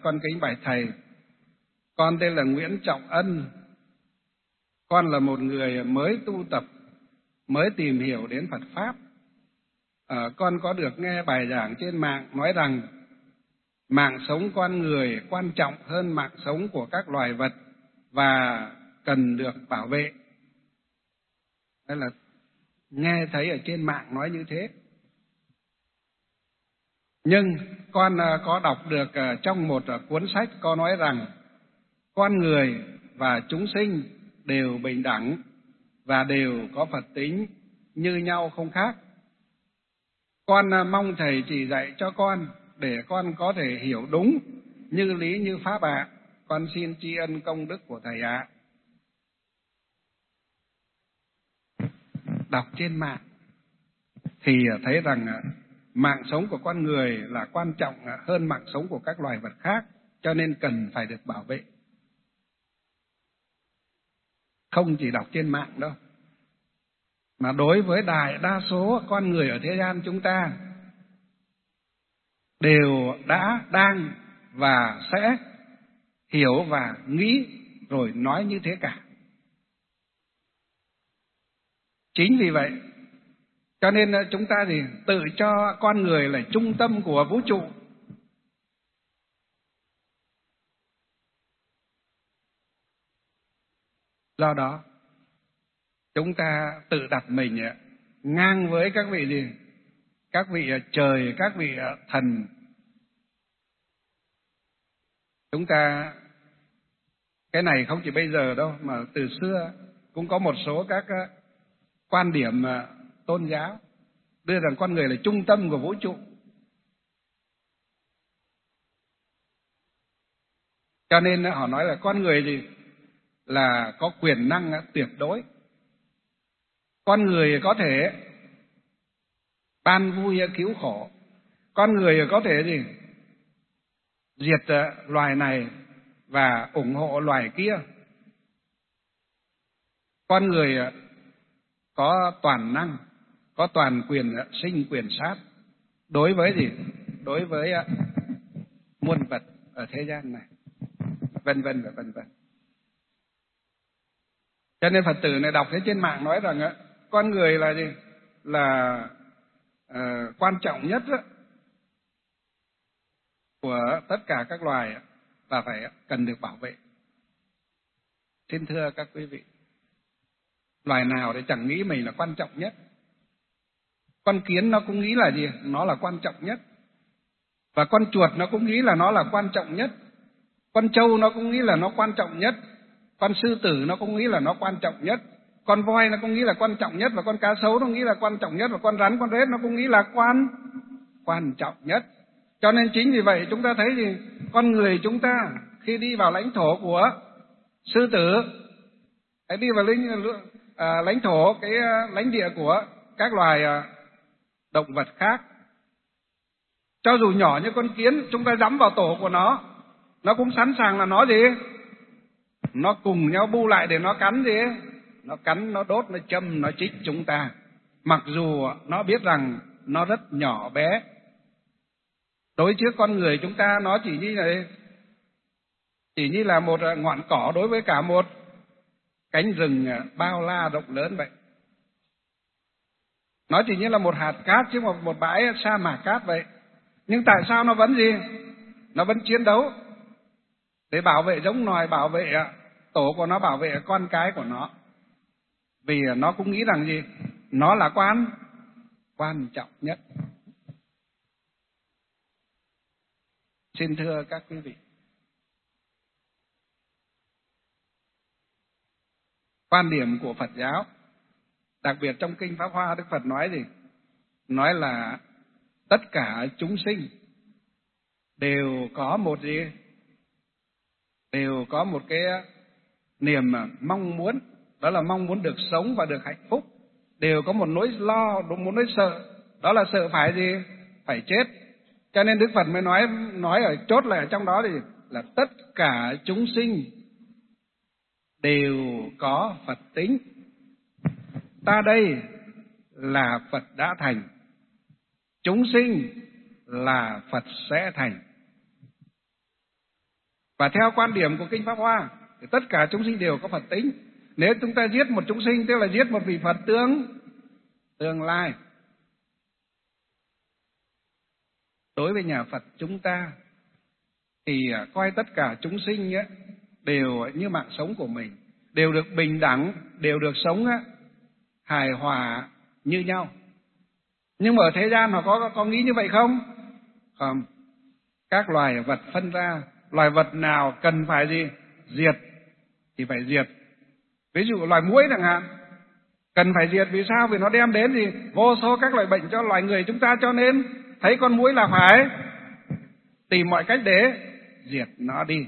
Con kính bạch thầy, con tên là Nguyễn Trọng Ân. Con là một người mới tu tập, mới tìm hiểu đến Phật Pháp. Con có được nghe bài giảng trên mạng nói rằng mạng sống con người quan trọng hơn mạng sống của các loài vật và cần được bảo vệ. Đây là nghe thấy ở trên mạng nói như thế. Nhưng con có đọc được trong một cuốn sách có nói rằng con người và chúng sinh đều bình đẳng và đều có Phật tính như nhau không khác. Con mong thầy chỉ dạy cho con để con có thể hiểu đúng như lý như pháp ạ. Con xin tri ân công đức của thầy ạ. Đọc trên mạng thì thấy rằng mạng sống của con người là quan trọng hơn mạng sống của các loài vật khác, cho nên cần phải được bảo vệ. Không chỉ đọc trên mạng đâu, mà đối với đại đa số con người ở thế gian chúng ta đều đã, đang và sẽ hiểu và nghĩ rồi nói như thế cả. Chính vì vậy, cho nên chúng ta thì tự cho con người là trung tâm của vũ trụ. Do đó, chúng ta tự đặt mình ngang với các vị gì? Các vị trời, các vị thần. Chúng ta, cái này không chỉ bây giờ đâu, mà từ xưa cũng có một số các quan điểm tôn giáo đưa rằng con người là trung tâm của vũ trụ. Cho nên họ nói là con người gì là có quyền năng tuyệt đối. Con người có thể ban vui cứu khổ. Con người có thể gì diệt loài này và ủng hộ loài kia. Con người có toàn năng, có toàn quyền sinh quyền sát đối với gì? Đối với muôn vật ở thế gian này, vân vân và vân vân. Cho nên Phật tử này đọc thấy trên mạng nói rằng con người là gì? Là quan trọng nhất của tất cả các loài và phải cần được bảo vệ. Xin thưa các quý vị, loài nào để chẳng nghĩ mình là quan trọng nhất. Con kiến nó cũng nghĩ là gì? Nó là quan trọng nhất. Và con chuột nó cũng nghĩ là nó là quan trọng nhất. Con trâu nó cũng nghĩ là nó quan trọng nhất. Con sư tử nó cũng nghĩ là nó quan trọng nhất. Con voi nó cũng nghĩ là quan trọng nhất. Và con cá sấu nó nghĩ là quan trọng nhất. Và con rắn, con rết nó cũng nghĩ là quan trọng nhất. Cho nên chính vì vậy chúng ta thấy gì? Con người chúng ta khi đi vào lãnh thổ của sư tử, hãy đi vào lãnh thổ, cái lãnh địa của các loài động vật khác. Cho dù nhỏ như con kiến, chúng ta dẫm vào tổ của nó cũng sẵn sàng là nó gì? Nó cùng nhau bu lại để nó cắn gì? Nó cắn, nó đốt, nó châm, nó chích chúng ta. Mặc dù nó biết rằng nó rất nhỏ bé. Đối trước con người chúng ta nó chỉ như là một ngọn cỏ đối với cả một cánh rừng bao la rộng lớn vậy. Nó chỉ như là một hạt cát chứ một bãi sa mạc cát vậy. Nhưng tại sao nó vẫn gì? Nó vẫn chiến đấu để bảo vệ giống nòi, bảo vệ tổ của nó, bảo vệ con cái của nó. Vì nó cũng nghĩ rằng gì? Nó là quan trọng nhất. Xin thưa các quý vị, quan điểm của Phật giáo, đặc biệt trong Kinh Pháp Hoa, Đức Phật nói gì? Nói là tất cả chúng sinh đều có một gì? Đều có một cái niềm mong muốn, đó là mong muốn được sống và được hạnh phúc. Đều có một nỗi lo, một nỗi sợ, đó là sợ phải gì? Phải chết. Cho nên Đức Phật mới nói ở chốt lại ở trong đó thì là tất cả chúng sinh đều có Phật tính. Ta đây là Phật đã thành, chúng sinh là Phật sẽ thành. Và theo quan điểm của Kinh Pháp Hoa thì tất cả chúng sinh đều có Phật tính. Nếu chúng ta giết một chúng sinh tức là giết một vị Phật tương lai. Đối với nhà Phật chúng ta thì coi tất cả chúng sinh đều như mạng sống của mình, đều được bình đẳng, đều được sống hài hòa như nhau. Nhưng mà ở thế gian họ có nghĩ như vậy không? Không. Các loài vật phân ra, loài vật nào cần phải diệt thì phải diệt. Ví dụ loài muỗi chẳng hạn, cần phải diệt vì sao? Vì nó đem đến vô số các loại bệnh cho loài người chúng ta, cho nên thấy con muỗi là phải tìm mọi cách để diệt nó đi.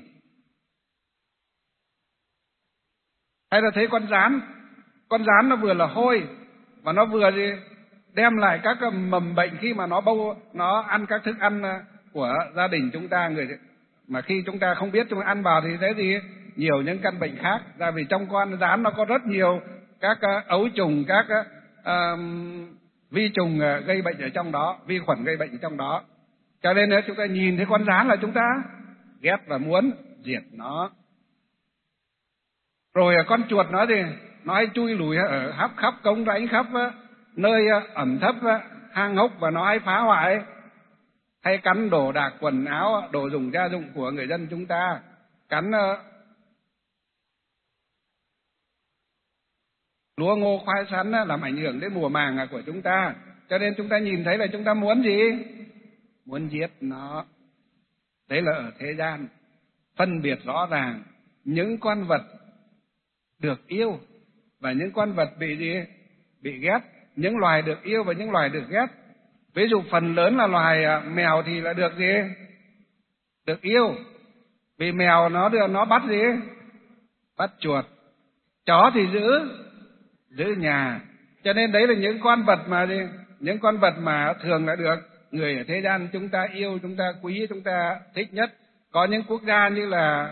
Hay là thấy con gián nó vừa là hôi và nó vừa đem lại các mầm bệnh khi mà nó ăn các thức ăn của gia đình chúng ta, mà khi chúng ta không biết chúng ta ăn vào thì thấy nhiều những căn bệnh khác. Tại vì trong con gián nó có rất nhiều các ấu trùng, các vi trùng gây bệnh ở trong đó, vi khuẩn gây bệnh ở trong đó. Cho nên nếu chúng ta nhìn thấy con gián là chúng ta ghét và muốn diệt nó. Rồi con chuột nó hay chui lùi ở khắp cống rãnh, khắp nơi ẩm thấp, hang hốc, và nó hay phá hoại, hay cắn đồ đạc quần áo, đồ dùng gia dụng của người dân chúng ta, cắn lúa ngô khoai sắn, làm ảnh hưởng đến mùa màng của chúng ta. Cho nên chúng ta nhìn thấy là chúng ta muốn gì? Muốn giết nó. Đấy là ở thế gian phân biệt rõ ràng những con vật được yêu và những con vật bị ghét, những loài được yêu và những loài được ghét. Ví dụ phần lớn là loài mèo thì là được yêu, vì mèo nó bắt bắt chuột. Chó thì giữ nhà. Cho nên đấy là những con vật mà thường là được người ở thế gian chúng ta yêu, chúng ta quý, chúng ta thích nhất. Có những quốc gia như là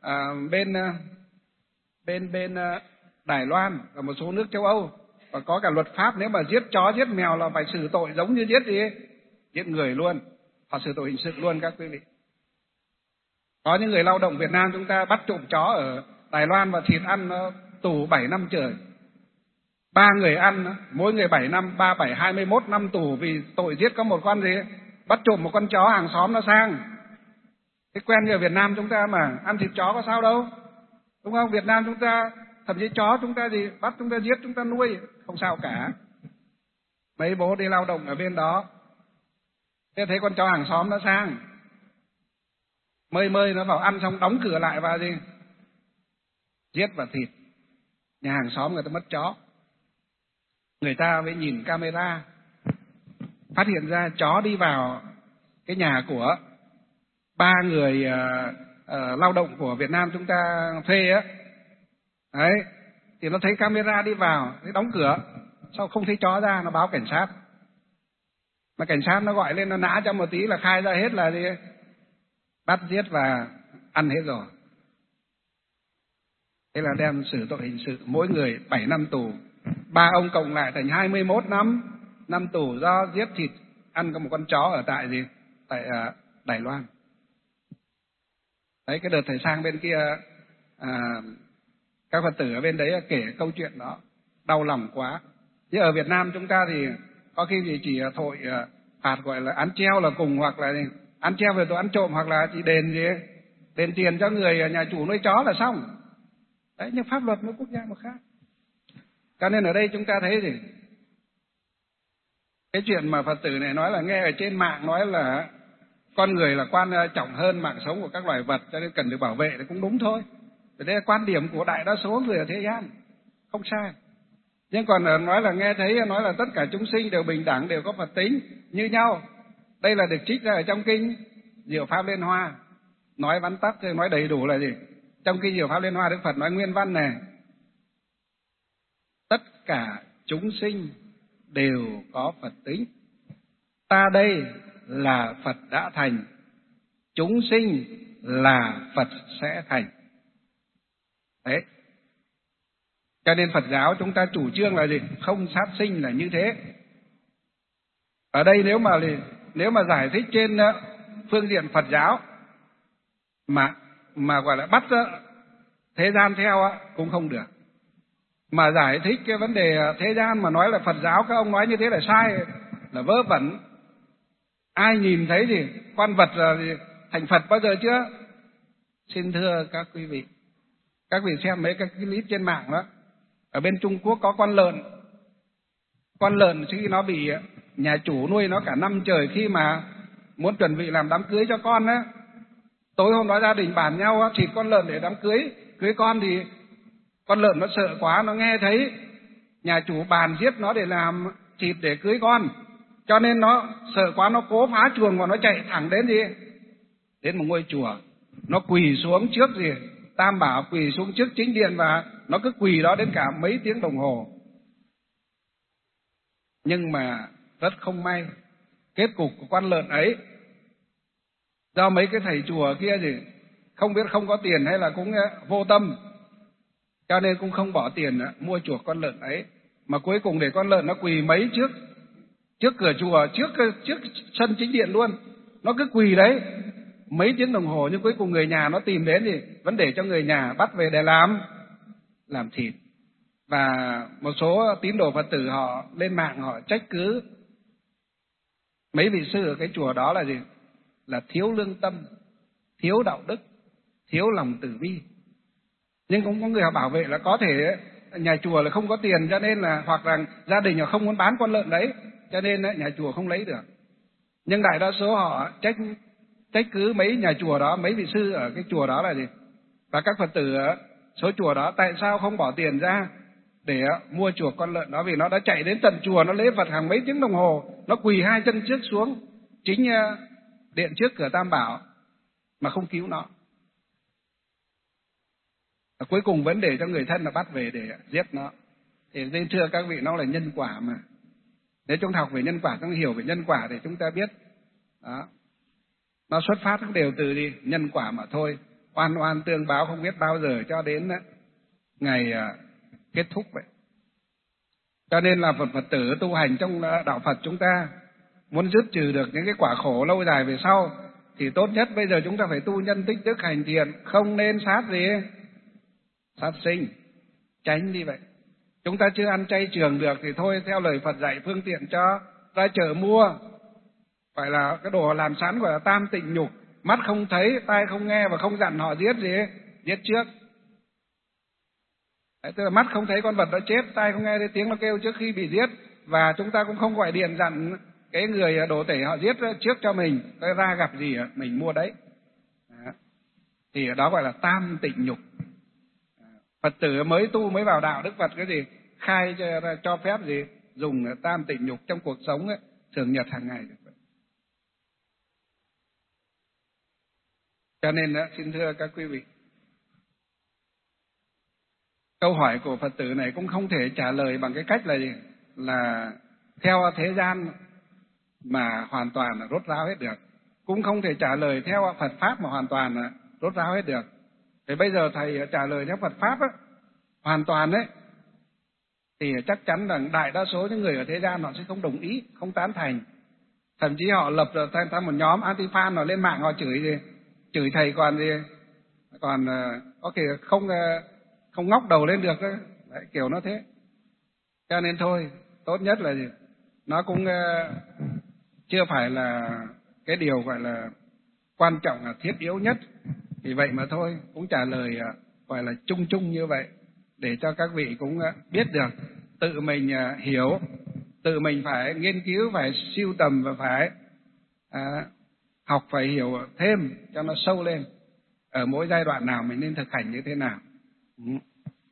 bên Đài Loan và một số nước châu Âu, và có cả luật pháp nếu mà giết chó giết mèo là phải xử tội giống như giết người luôn, họ xử tội hình sự luôn các quý vị. Có những người lao động Việt Nam chúng ta bắt trộm chó ở Đài Loan và thịt ăn tù 7 năm trời. 3 người ăn, mỗi người 7 năm, 3, 7, 21 năm tù vì tội giết có một con bắt trộm một con chó hàng xóm nó sang. Cái quen như ở Việt Nam chúng ta mà ăn thịt chó có sao đâu, đúng không? Việt Nam chúng ta thậm chí chó chúng ta bắt chúng ta giết, chúng ta nuôi không sao cả. Mấy bố đi lao động ở bên đó, thế thấy con chó hàng xóm nó sang, mơi nó vào ăn xong đóng cửa lại và giết và thịt. Nhà hàng xóm người ta mất chó, người ta mới nhìn camera phát hiện ra chó đi vào cái nhà của 3 người lao động của Việt Nam chúng ta thuê á. Đấy, thì nó thấy camera đi vào, nó đóng cửa, sau không thấy chó ra, nó báo cảnh sát. Mà cảnh sát nó gọi lên, nó nã cho một tí là khai ra hết là bắt giết và ăn hết rồi. Thế là đem xử tội hình sự, mỗi người 7 năm tù. 3 ông cộng lại thành 21 năm tù do giết thịt ăn có một con chó ở tại Đài Loan. Đấy, cái đợt thầy sang bên kia các Phật tử ở bên đấy kể câu chuyện đó đau lòng quá. Chứ ở Việt Nam chúng ta thì có khi chỉ thổi phạt gọi là án treo là cùng, hoặc là án treo về tội ăn trộm, hoặc là chỉ đền tiền cho người nhà chủ nuôi chó là xong. Đấy, nhưng pháp luật mỗi quốc gia một khác. Cho nên ở đây chúng ta thấy cái chuyện mà Phật tử này nói là nghe ở trên mạng nói là con người là quan trọng hơn mạng sống của các loài vật, cho nên cần được bảo vệ thì cũng đúng thôi. Đây là quan điểm của đại đa số người ở thế gian, không sai. Nhưng còn nói là nghe thấy nói là tất cả chúng sinh đều bình đẳng, đều có Phật tính như nhau. Đây là được trích ra ở trong kinh Diệu Pháp Liên Hoa. Nói vắn tắt thì nói đầy đủ là gì? Trong kinh Diệu Pháp Liên Hoa Đức Phật nói nguyên văn này: tất cả chúng sinh đều có Phật tính. Ta đây là Phật đã thành, chúng sinh là Phật sẽ thành. Đấy. Cho nên Phật giáo chúng ta chủ trương là gì? Không sát sinh là như thế. Ở đây nếu mà giải thích trên phương diện Phật giáo mà mà gọi là bắt thế gian theo cũng không được. Mà giải thích cái vấn đề thế gian mà nói là Phật giáo các ông nói như thế là sai, là vớ vẩn. Ai nhìn thấy thì con vật là thành Phật bao giờ chưa? Xin thưa các quý vị, các vị xem mấy cái clip trên mạng đó, ở bên Trung Quốc có con lợn khi nó bị nhà chủ nuôi nó cả năm trời, khi mà muốn chuẩn bị làm đám cưới cho con á, tối hôm đó gia đình bàn nhau thịt con lợn để đám cưới con, thì con lợn nó sợ quá, nó nghe thấy nhà chủ bàn giết nó để làm thịt để cưới con, cho nên nó sợ quá, nó cố phá chuồng và nó chạy thẳng đến một ngôi chùa, nó quỳ xuống trước Tam Bảo, quỳ xuống trước chính điện, và nó cứ quỳ đó đến cả mấy tiếng đồng hồ. Nhưng mà rất không may, kết cục của con lợn ấy, do mấy cái thầy chùa kia không biết không có tiền hay là cũng vô tâm, cho nên cũng không bỏ tiền mua chuộc con lợn ấy, mà cuối cùng để con lợn nó quỳ mấy trước cửa chùa, trước sân chính điện luôn, nó cứ quỳ đấy mấy tiếng đồng hồ. Nhưng cuối cùng người nhà nó tìm đến vẫn để cho người nhà bắt về để làm thịt. Và một số tín đồ Phật tử họ lên mạng họ trách cứ mấy vị sư ở cái chùa đó là là thiếu lương tâm, thiếu đạo đức, thiếu lòng từ bi. Nhưng cũng có người họ bảo vệ là có thể nhà chùa là không có tiền, cho nên là hoặc là gia đình họ không muốn bán con lợn đấy, cho nên nhà chùa không lấy được. Nhưng đại đa số họ trách cứ mấy nhà chùa đó, mấy vị sư ở cái chùa đó là và các Phật tử ở số chùa đó tại sao không bỏ tiền ra để mua chuộc con lợn đó, vì nó đã chạy đến tận chùa, nó lễ Phật hàng mấy tiếng đồng hồ, nó quỳ hai chân trước xuống chính điện trước cửa Tam Bảo mà không cứu nó. Cuối cùng vẫn để cho người thân là bắt về để giết nó. Thì nên thưa các vị, nó là nhân quả mà. Nếu chúng ta học về nhân quả, chúng ta hiểu về nhân quả thì chúng ta biết đó, nó xuất phát đều từ nhân quả mà thôi. Oan oan tương báo không biết bao giờ cho đến ngày kết thúc vậy. Cho nên là Phật tử tu hành trong đạo Phật, chúng ta muốn dứt trừ được những cái quả khổ lâu dài về sau thì tốt nhất bây giờ chúng ta phải tu nhân tích đức hành thiện, không nên sát sinh, tránh đi vậy. Chúng ta chưa ăn chay trường được thì thôi, theo lời Phật dạy, phương tiện cho ra chợ mua, phải là cái đồ làm sẵn, gọi là tam tịnh nhục, mắt không thấy, tai không nghe và không dặn họ giết giết trước. Đấy, tức là mắt không thấy con vật đã chết, tai không nghe thấy tiếng nó kêu trước khi bị giết, và chúng ta cũng không gọi điện dặn cái người đồ tể họ giết trước cho mình, cái ra gặp gì mình mua đấy. Thì đó gọi là tam tịnh nhục. Phật tử mới tu mới vào đạo, Đức Phật cái khai cho phép dùng tam tịnh nhục trong cuộc sống thường nhật hàng ngày. Cho nên xin thưa các quý vị, câu hỏi của Phật tử này cũng không thể trả lời bằng cái cách là theo thế gian mà hoàn toàn là rốt ráo hết được, cũng không thể trả lời theo Phật pháp mà hoàn toàn là rốt ráo hết được. Thì bây giờ thầy trả lời theo Phật pháp hoàn toàn đấy, thì chắc chắn rằng đại đa số những người ở thế gian họ sẽ không đồng ý, không tán thành. Thậm chí họ lập ra một nhóm anti-fan, họ lên mạng họ chửi thầy còn có thể không ngóc đầu lên được đấy, kiểu nó thế. Cho nên thôi, tốt nhất là nó cũng chưa phải là cái điều gọi là quan trọng, là thiết yếu nhất. Vì vậy mà thôi, cũng trả lời gọi là chung chung như vậy, để cho các vị cũng biết được, tự mình hiểu, tự mình phải nghiên cứu, phải sưu tầm và phải học, phải hiểu thêm cho nó sâu lên, ở mỗi giai đoạn nào mình nên thực hành như thế nào.